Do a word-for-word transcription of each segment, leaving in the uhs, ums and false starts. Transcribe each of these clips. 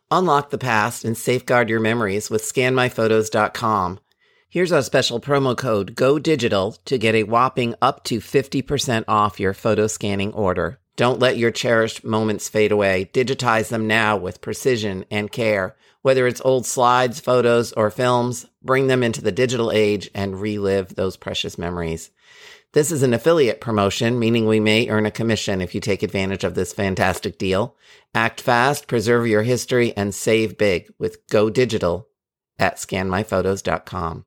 Unlock the past and safeguard your memories with scan my photos dot com. Here's our special promo code GODIGITAL to get a whopping up to fifty percent off your photo scanning order. Don't let your cherished moments fade away. Digitize them now with precision and care. Whether it's old slides, photos, or films, bring them into the digital age and relive those precious memories. This is an affiliate promotion, meaning we may earn a commission if you take advantage of this fantastic deal. Act fast, preserve your history, and save big with Go Digital at scan my photos dot com.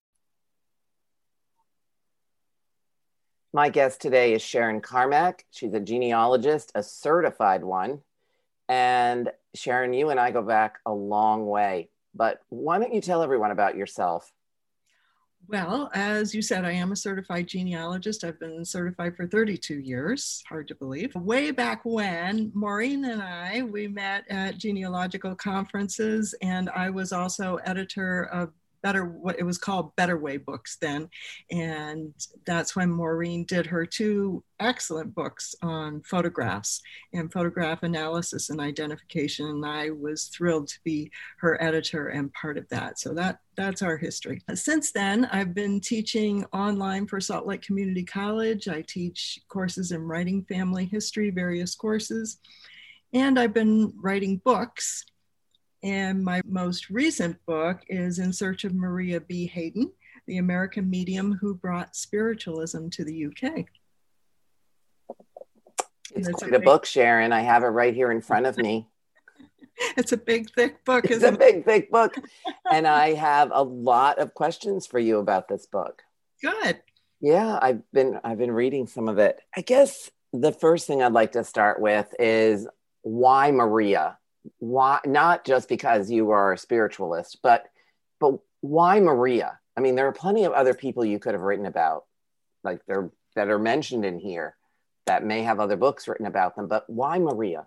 My guest today is Sharon Carmack. She's a genealogist, a certified one. And Sharon, you and I go back a long way. But why don't you tell everyone about yourself? Well, as you said, I am a certified genealogist. I've been certified for thirty-two years, hard to believe. Way back when, Maureen and I, we met at genealogical conferences, and I was also editor of Better, what it was called Better Way Books then. And that's when Maureen did her two excellent books on photographs and photograph analysis and identification. And I was thrilled to be her editor and part of that. So that that's our history. Since then, I've been teaching online for Salt Lake Community College. I teach courses in writing family history, various courses. And I've been writing books. And my most recent book is In Search of Maria B. Hayden, the American medium who brought spiritualism to the U K. It's, it's quite a, big, a book, Sharon. I have it right here in front of me. It's a big, thick book. It's a big, thick book. And I have a lot of questions for you about this book. Good. Yeah, I've been I've been reading some of it. I guess the first thing I'd like to start with is why Maria? Why, not just because you are a spiritualist, but but why Maria? I mean, there are plenty of other people you could have written about, like they're that are mentioned in here that may have other books written about them, but why Maria?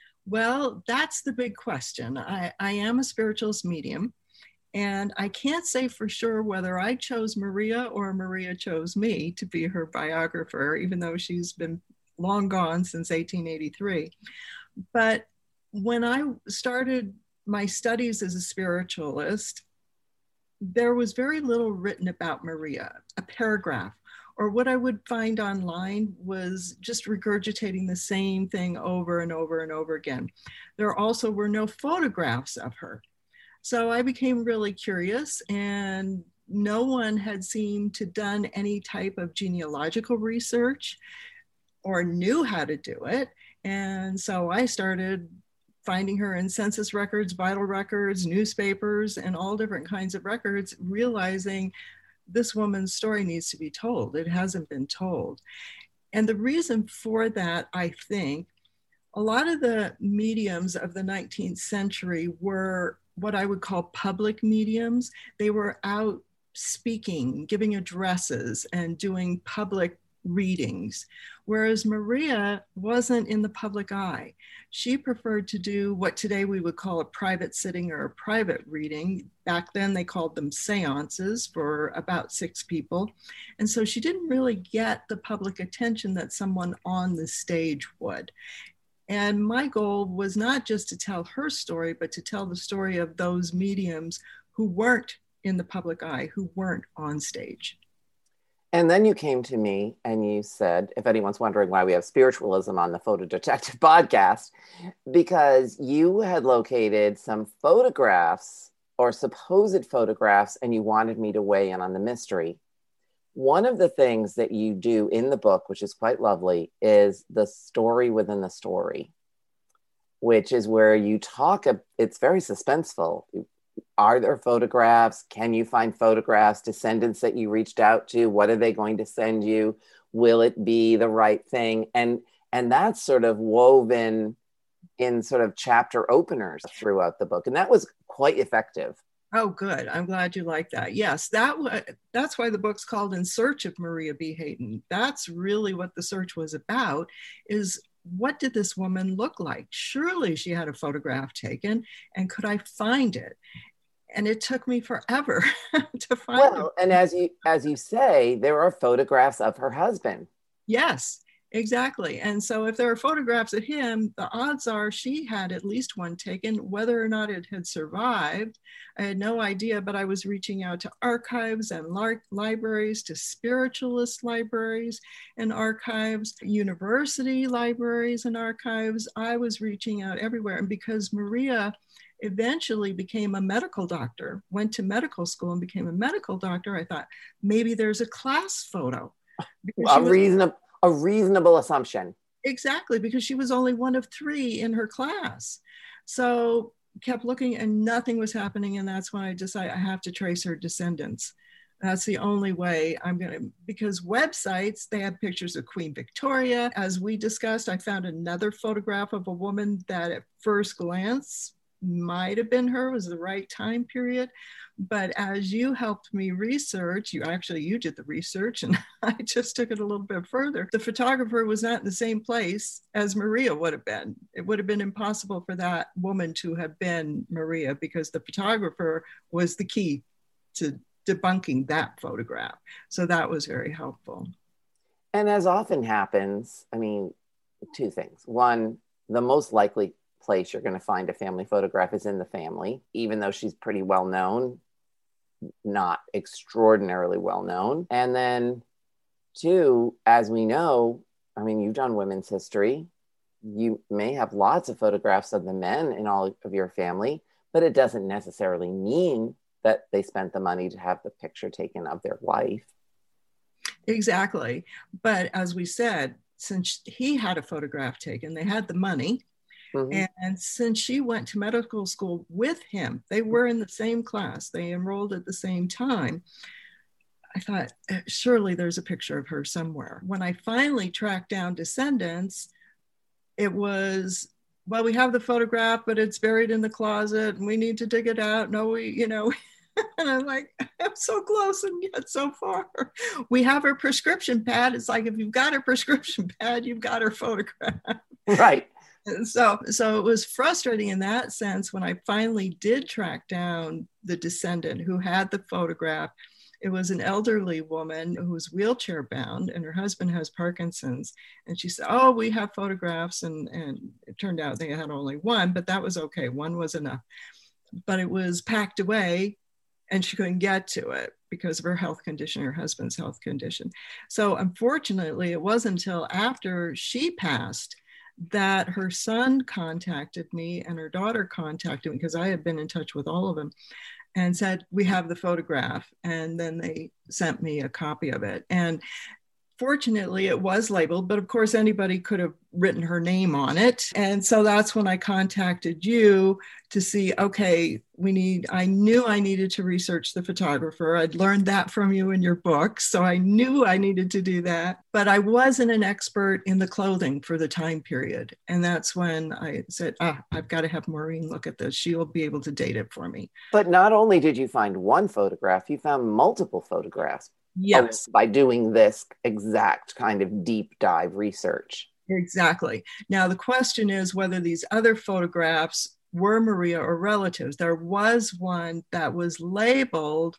Well, that's the big question. I, I am a spiritualist medium, and I can't say for sure whether I chose Maria or Maria chose me to be her biographer, even though she's been long gone since eighteen eighty-three. But when I started my studies as a spiritualist, there was very little written about Maria, a paragraph, or what I would find online was just regurgitating the same thing over and over and over again. There also were no photographs of her. So I became really curious, and no one had seemed to done any type of genealogical research or knew how to do it. And so I started finding her in census records, vital records, newspapers, and all different kinds of records, realizing this woman's story needs to be told. It hasn't been told. And the reason for that, I think, a lot of the mediums of the nineteenth century were what I would call public mediums. They were out speaking, giving addresses, and doing public readings, whereas Maria wasn't in the public eye. She preferred to do what today we would call a private sitting or a private reading. Back then they called them seances for about six people. And so she didn't really get the public attention that someone on the stage would. And my goal was not just to tell her story, but to tell the story of those mediums who weren't in the public eye, who weren't on stage. And then you came to me and you said, if anyone's wondering why we have spiritualism on the Photo Detective podcast, because you had located some photographs or supposed photographs and you wanted me to weigh in on the mystery. One of the things that you do in the book, which is quite lovely, is the story within the story, which is where you talk, it's very suspenseful. Are there photographs? Can you find photographs? Descendants that you reached out to, what are they going to send you? Will it be the right thing? And and that's sort of woven in sort of chapter openers throughout the book. And that was quite effective. Oh, good. I'm glad you like that. Yes, that w- that's why the book's called In Search of Maria B. Hayden. That's really what the search was about, is what did this woman look like? Surely she had a photograph taken, and could I find it? And it took me forever to find well, it. And as you as you say, there are photographs of her husband. Yes, Exactly. And so if there are photographs of him, the odds are she had at least one taken. Whether or not it had survived, I had no idea, but I was reaching out to archives and lar- libraries, to spiritualist libraries and archives, university libraries and archives. I was reaching out everywhere. And because Maria eventually became a medical doctor, went to medical school and became a medical doctor, I thought maybe there's a class photo. Because A she was reasonable, a reasonable assumption. Exactly, because she was only one of three in her class. So kept looking and nothing was happening. And that's when I decided I have to trace her descendants. That's the only way I'm going to, because websites, they have pictures of Queen Victoria. As we discussed, I found another photograph of a woman that at first glance might have been her, was the right time period. But as you helped me research, you actually, you did the research and I just took it a little bit further. The photographer was not in the same place as Maria would have been. It would have been impossible for that woman to have been Maria because the photographer was the key to debunking that photograph. So that was very helpful. And as often happens, I mean, two things. One, the most likely place you're going to find a family photograph is in the family, even though she's pretty well known, not extraordinarily well known. And then two, as we know, I mean, you've done women's history. You may have lots of photographs of the men in all of your family, but it doesn't necessarily mean that they spent the money to have the picture taken of their wife. Exactly. But as we said, since he had a photograph taken, they had the money. Mm-hmm. And since she went to medical school with him, they were in the same class, they enrolled at the same time. I thought, surely there's a picture of her somewhere. When I finally tracked down descendants, it was, well, we have the photograph, but it's buried in the closet and we need to dig it out. No, we, you know, and I'm like, I'm so close and yet so far. We have her prescription pad. It's like, if you've got her prescription pad, you've got her photograph. Right. So, so it was frustrating in that sense when I finally did track down the descendant who had the photograph. It was an elderly woman who was wheelchair bound and her husband has Parkinson's. And she said, oh, we have photographs. And, and it turned out they had only one, but that was okay. One was enough. But it was packed away and she couldn't get to it because of her health condition, her husband's health condition. So unfortunately, it wasn't until after she passed that her son contacted me and her daughter contacted me, because I had been in touch with all of them, and said, we have the photograph. And then they sent me a copy of it. And fortunately, it was labeled, but of course, anybody could have written her name on it. And so that's when I contacted you to see, okay, we need, I knew I needed to research the photographer. I'd learned that from you in your book. So I knew I needed to do that, but I wasn't an expert in the clothing for the time period. And that's when I said, ah, I've got to have Maureen look at this. She will be able to date it for me. But not only did you find one photograph, you found multiple photographs. Yes. By doing this exact kind of deep dive research. Exactly. Now, the question is whether these other photographs were Maria or relatives. There was one that was labeled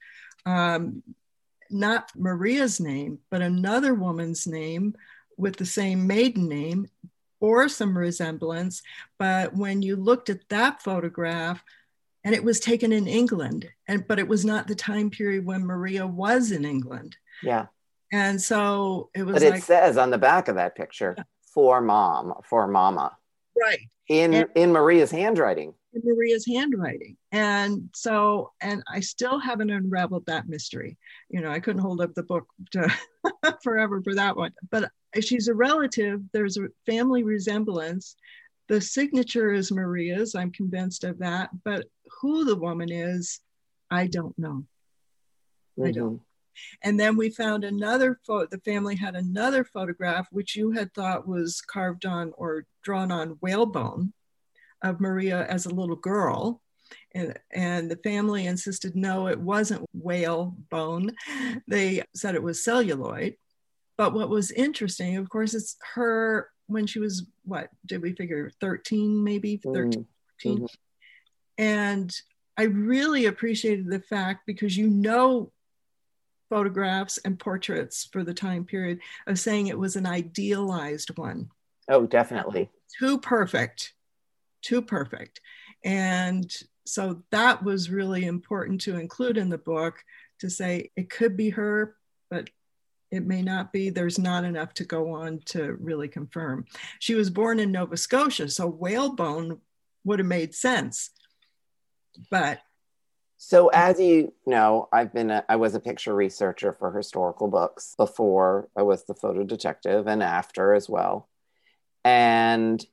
um, not Maria's name, but another woman's name with the same maiden name or some resemblance. But when you looked at that photograph, and it was taken in England, and but it was not the time period when Maria was in England. Yeah. And so it was But it like, says on the back of that picture, yeah, for mom, for mama. Right. In and, in Maria's handwriting. In Maria's handwriting. And so, and I still haven't unraveled that mystery. You know, I couldn't hold up the book to forever for that one. But she's a relative. There's a family resemblance. The signature is Maria's. I'm convinced of that. But who the woman is, I don't know. Mm-hmm. I don't. And then we found another photo. The family had another photograph, which you had thought was carved on or drawn on whalebone, of Maria as a little girl. And, and the family insisted, no, it wasn't whalebone. They said it was celluloid. But what was interesting, of course, it's her when she was, what did we figure, thirteen, maybe thirteen, fourteen. Mm-hmm. And I really appreciated the fact, because you know photographs and portraits for the time period of saying it was an idealized one. Oh, definitely. Too perfect, too perfect. And so that was really important to include in the book, to say it could be her, but it may not be. There's not enough to go on to really confirm. She was born in Nova Scotia, so whalebone would have made sense. But so, as you know, I've been a, I was a picture researcher for historical books before I was the photo detective, and after as well. And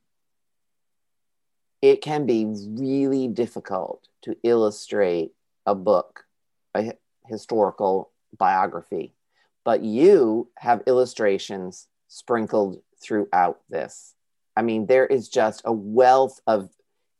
it can be really difficult to illustrate a book, a historical biography, but you have illustrations sprinkled throughout this. I mean, there is just a wealth of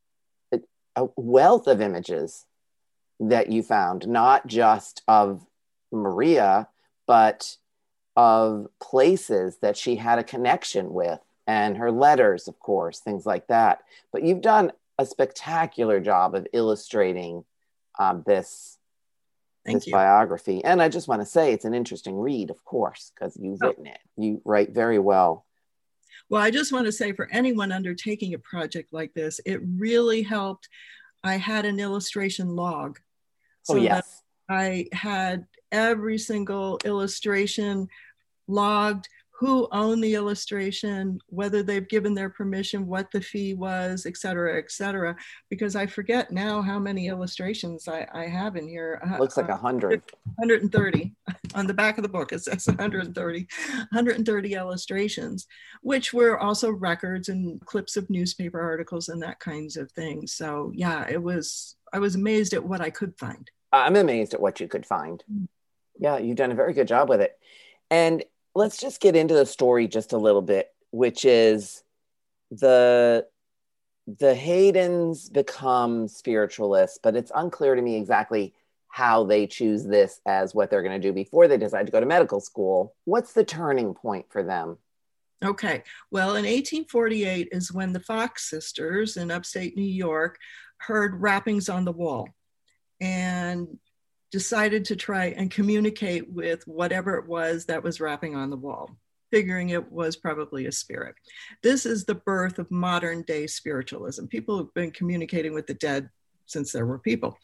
a wealth of images that you found, not just of Maria, but of places that she had a connection with, and her letters, of course, things like that. But you've done a spectacular job of illustrating um, this, Thank this you. biography. And I just want to say it's an interesting read, of course, because you've Oh. written it. You write very well. Well, I just want to say, for anyone undertaking a project like this, it really helped. I had an illustration log. So Oh, yes. that I had every single illustration logged, who owned the illustration, whether they've given their permission, what the fee was, et cetera, et cetera. Because I forget now how many illustrations I, I have in here. Looks like a hundred. one hundred thirty. On the back of the book, it says one hundred thirty. one hundred thirty illustrations, which were also records and clips of newspaper articles and that kinds of things. So yeah, it was, I was amazed at what I could find. I'm amazed at what you could find. Yeah, you've done a very good job with it. And let's just get into the story just a little bit, which is the the Haydens become spiritualists, but it's unclear to me exactly how they choose this as what they're going to do before they decide to go to medical school. What's the turning point for them? Okay, well, in eighteen forty-eight is when the Fox sisters in upstate New York heard rappings on the wall and decided to try and communicate with whatever it was that was rapping on the wall, figuring it was probably a spirit. This is the birth of modern day spiritualism. People have been communicating with the dead since there were people.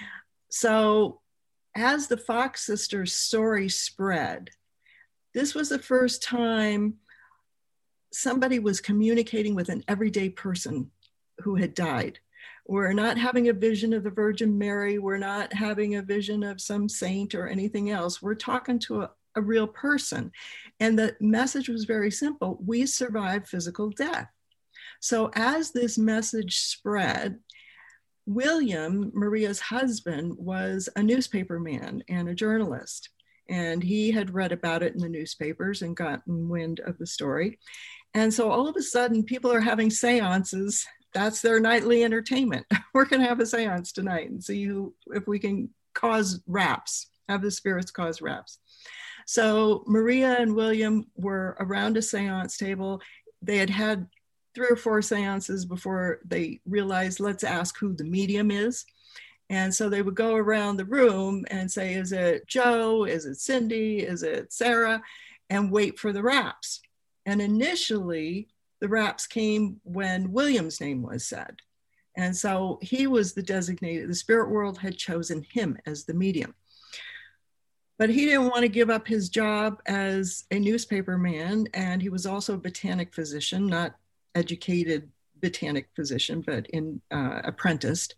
So as the Fox sisters story spread, this was the first time somebody was communicating with an everyday person who had died. We're not having a vision of the Virgin Mary. We're not having a vision of some saint or anything else. We're talking to a, a real person. And the message was very simple. We survive physical death. So as this message spread, William, Maria's husband, was a newspaper man and a journalist. And he had read about it in the newspapers and gotten wind of the story. And so all of a sudden, people are having seances. That's their nightly entertainment. We're going to have a seance tonight and see who, if we can cause raps, have the spirits cause raps. So Maria and William were around a seance table. They had had three or four seances before they realized, let's ask who the medium is. And so they would go around the room and say, is it Joe? Is it Cindy? Is it Sarah? And wait for the raps. And initially, the raps came when William's name was said. And so he was the designated, the spirit world had chosen him as the medium. But he didn't want to give up his job as a newspaper man. And he was also a botanic physician, not educated botanic physician, but in uh, apprenticed.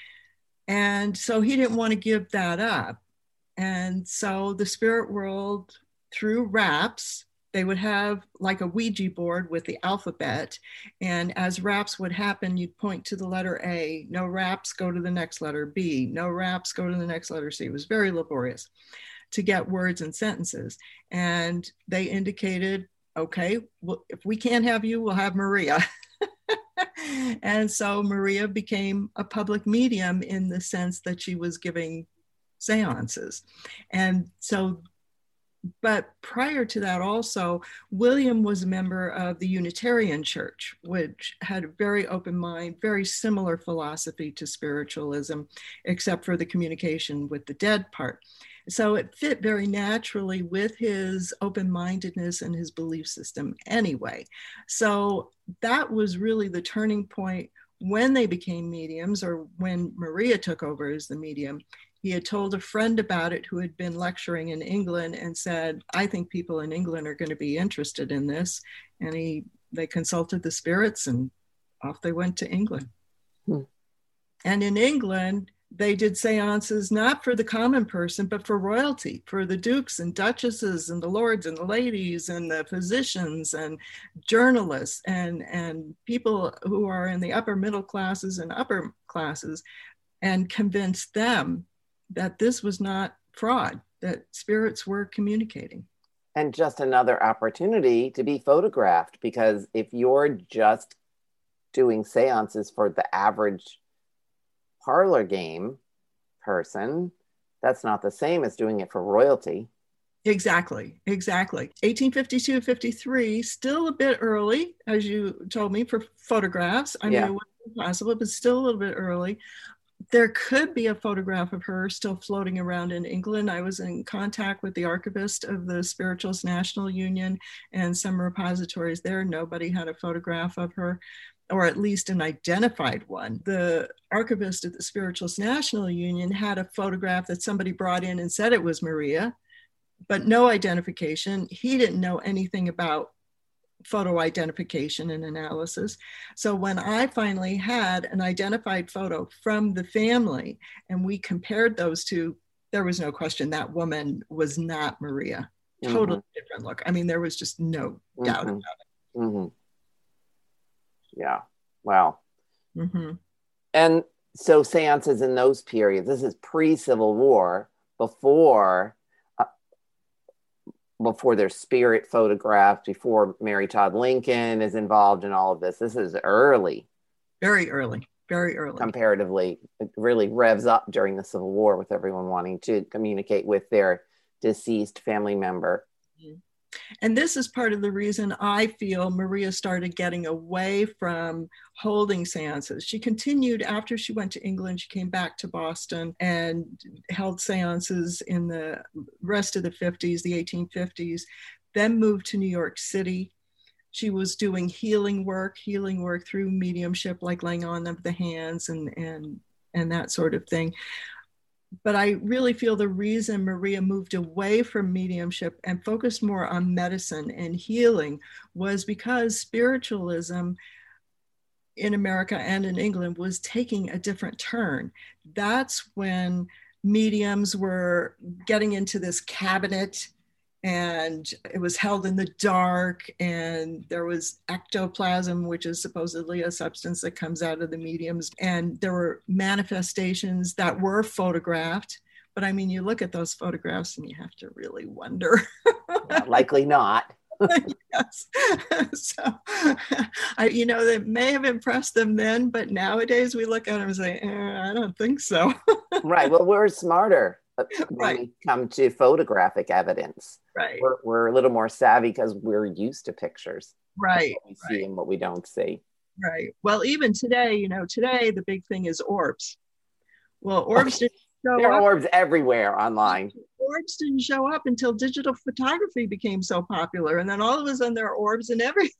And so he didn't want to give that up. And so the spirit world, through raps, they would have like a Ouija board with the alphabet. And as raps would happen, you'd point to the letter A. No raps, go to the next letter B. No raps, go to the next letter C. It was very laborious to get words and sentences. And they indicated, okay, well, if we can't have you, we'll have Maria. And so Maria became a public medium in the sense that she was giving seances. And so but prior to that also, William was a member of the Unitarian Church, which had a very open mind, very similar philosophy to spiritualism, except for the communication with the dead part. So it fit very naturally with his open-mindedness and his belief system anyway. So that was really the turning point when they became mediums, or when Maria took over as the medium. He had told a friend about it who had been lecturing in England and said, I think people in England are going to be interested in this. And he, they consulted the spirits and off they went to England. Hmm. And in England, they did seances not for the common person, but for royalty, for the dukes and duchesses and the lords and the ladies and the physicians and journalists and, and people who are in the upper middle classes and upper classes, and convinced them that this was not fraud, that spirits were communicating. And just another opportunity to be photographed, because if you're just doing seances for the average parlor game person, that's not the same as doing it for royalty. Exactly, exactly. eighteen fifty-two, fifty-three, still a bit early, as you told me, for photographs. I yeah. mean, it wasn't possible, but still a little bit early. There could be a photograph of her still floating around in England. I was in contact with the archivist of the Spiritualist National Union and some repositories there. Nobody had a photograph of her, or at least an identified one. The archivist at the Spiritualist National Union had a photograph that somebody brought in and said it was Maria, but no identification. He didn't know anything about photo identification and analysis. So when I finally had an identified photo from the family and we compared those two, there was no question that woman was not Maria. Mm-hmm. Totally different look. I mean, there was just no mm-hmm. doubt about it. Mm-hmm. Yeah. Wow. Mm-hmm. And so seances in those periods, this is pre-Civil War, before before their spirit photographed, before Mary Todd Lincoln is involved in all of this. This is early. Very early, very early. Comparatively, it really revs up during the Civil War with everyone wanting to communicate with their deceased family member. Mm-hmm. And this is part of the reason I feel Maria started getting away from holding seances. She continued after she went to England. She came back to Boston and held seances in the rest of the fifties, the eighteen fifties, then moved to New York City. She was doing healing work, healing work through mediumship, like laying on of the hands and, and, and that sort of thing. But I really feel the reason Maria moved away from mediumship and focused more on medicine and healing was because spiritualism in America and in England was taking a different turn. That's when mediums were getting into this cabinet, and it was held in the dark, and there was ectoplasm, which is supposedly a substance that comes out of the mediums, and there were manifestations that were photographed. But I mean, you look at those photographs and you have to really wonder. Yeah, likely not. Yes. So, I, you know, they may have impressed them then, but nowadays we look at them and say, eh, I don't think so. Right. Well, we're smarter when right. we come to photographic evidence. Right. We're, we're a little more savvy because we're used to pictures. Right. What we see right. and what we don't see. Right. Well, even today, you know, today the big thing is orbs. Well, orbs didn't show there up. are orbs everywhere online. Orbs didn't show up until digital photography became so popular. And then all of a sudden there are orbs and everything.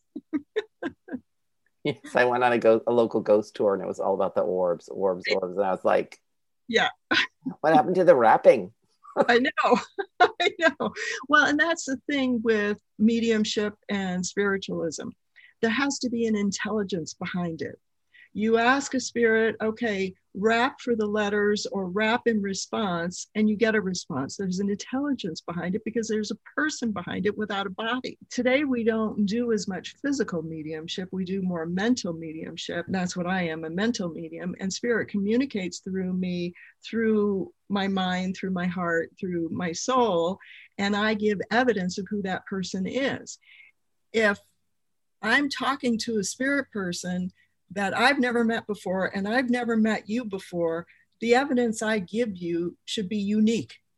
Yes, I went on a, go- a local ghost tour and it was all about the orbs, orbs, orbs. And I was like, yeah. What happened to the wrapping? I know. I know. Well, and that's the thing with mediumship and spiritualism. There has to be an intelligence behind it. You ask a spirit, okay, rap for the letters or rap in response, and you get a response. There's an intelligence behind it because there's a person behind it without a body. Today, we don't do as much physical mediumship. We do more mental mediumship. That's what I am, a mental medium. And spirit communicates through me, through my mind, through my heart, through my soul, and I give evidence of who that person is. If I'm talking to a spirit person that I've never met before, and I've never met you before, the evidence I give you should be unique.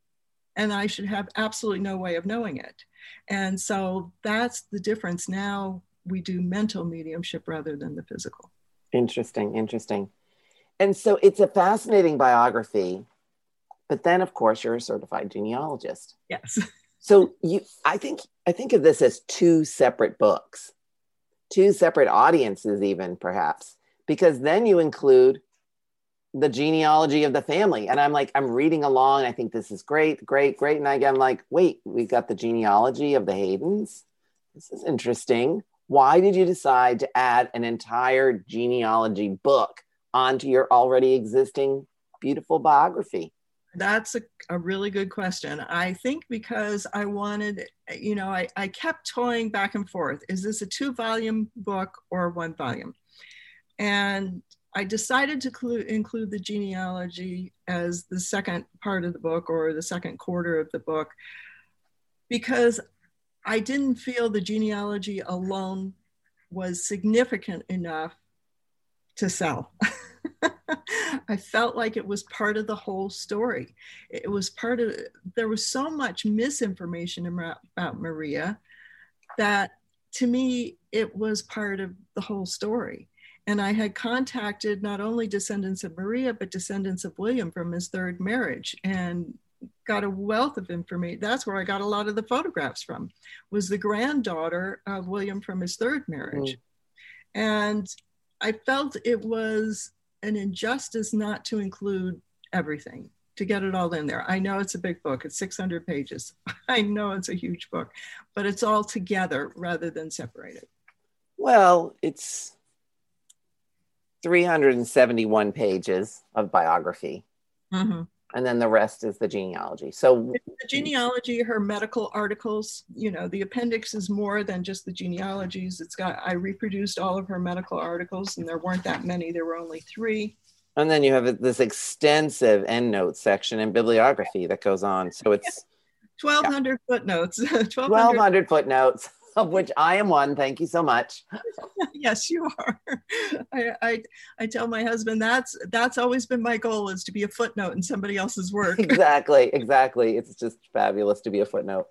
and I should have absolutely no way of knowing it. And so that's the difference. Now we do mental mediumship rather than the physical. Interesting, interesting. And so it's a fascinating biography, but then of course you're a certified genealogist. Yes. So you, I think, I think of this as two separate books, two separate audiences even perhaps, because then you include the genealogy of the family. And I'm like, I'm reading along. I think this is great, great, great. And I'm like, wait, we got the genealogy of the Haydens. This is interesting. Why did you decide to add an entire genealogy book onto your already existing beautiful biography? That's a, a really good question. I think because I wanted, you know, I, I kept toying back and forth. Is this a two volume book or one volume? And I decided to clu- include the genealogy as the second part of the book or the second quarter of the book, because I didn't feel the genealogy alone was significant enough to sell. I felt like it was part of the whole story. It was part of, there was so much misinformation about Maria that to me, it was part of the whole story. And I had contacted not only descendants of Maria, but descendants of William from his third marriage, and got a wealth of information. That's where I got a lot of the photographs from, was the granddaughter of William from his third marriage. Mm. And I felt it was an injustice not to include everything, to get it all in there. I know it's a big book. It's six hundred pages. I know it's a huge book, but it's all together rather than separated. Well, it's three hundred seventy-one pages of biography. Mm-hmm. And then the rest is the genealogy. So the genealogy, her medical articles, you know, the appendix is more than just the genealogies. It's got, I reproduced all of her medical articles, and there weren't that many. There were only three. And then you have this extensive endnote section and bibliography that goes on. So it's twelve hundred yeah. footnotes. twelve hundred footnotes, of which I am one. Thank you so much. Yes, you are. I, I I tell my husband that's that's always been my goal, is to be a footnote in somebody else's work. Exactly, exactly. It's just fabulous to be a footnote.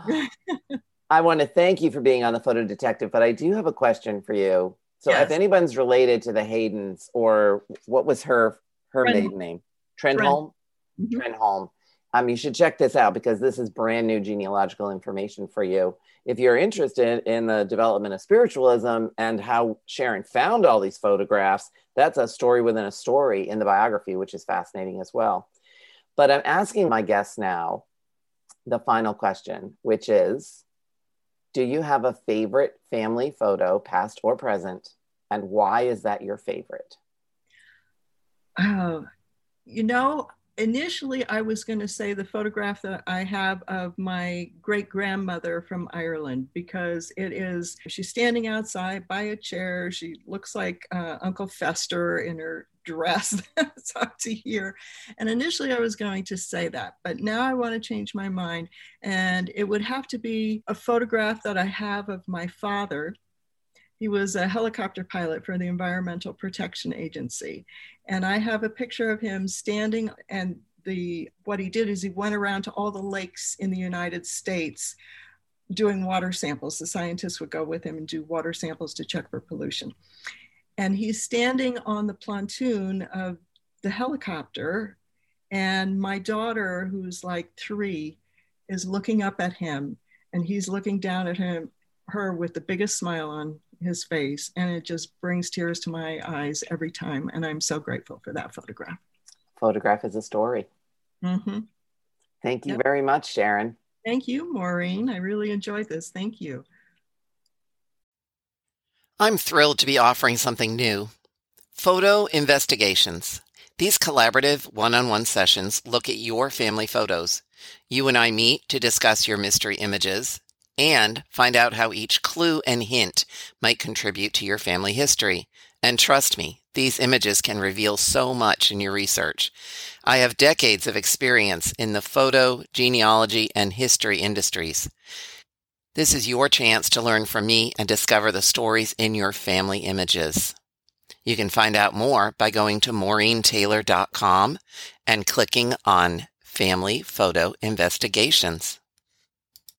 I want to thank you for being on the Photo Detective, but I do have a question for you. So yes. If anyone's related to the Haydens, or what was her her Trenholm. maiden name? Trenholm? Mm-hmm. Trenholm. Um, you should check this out, because this is brand new genealogical information for you. If you're interested in the development of spiritualism and how Sharon found all these photographs, that's a story within a story in the biography, which is fascinating as well. But I'm asking my guests now the final question, which is, do you have a favorite family photo, past or present? And why is that your favorite? Oh, you know, initially, I was going to say the photograph that I have of my great-grandmother from Ireland, because it is, she's standing outside by a chair. She looks like uh, Uncle Fester in her dress that's up to here. And initially I was going to say that, but now I want to change my mind. And it would have to be a photograph that I have of my father. He was a helicopter pilot for the Environmental Protection Agency. And I have a picture of him standing, and the what he did is he went around to all the lakes in the United States doing water samples. The scientists would go with him and do water samples to check for pollution. And he's standing on the pontoon of the helicopter, and my daughter, who's like three, is looking up at him, and he's looking down at him, her with the biggest smile on his face, and it just brings tears to my eyes every time. And I'm so grateful for that photograph. Photograph is a story. Mm-hmm. Thank you Yep. very much, Sharon. Thank you, Maureen. I really enjoyed this. Thank you. I'm thrilled to be offering something new. Photo Investigations. These collaborative one-on-one sessions look at your family photos. You and I meet to discuss your mystery images and find out how each clue and hint might contribute to your family history. And trust me, these images can reveal so much in your research. I have decades of experience in the photo, genealogy, and history industries. This is your chance to learn from me and discover the stories in your family images. You can find out more by going to maureen taylor dot com and clicking on Family Photo Investigations.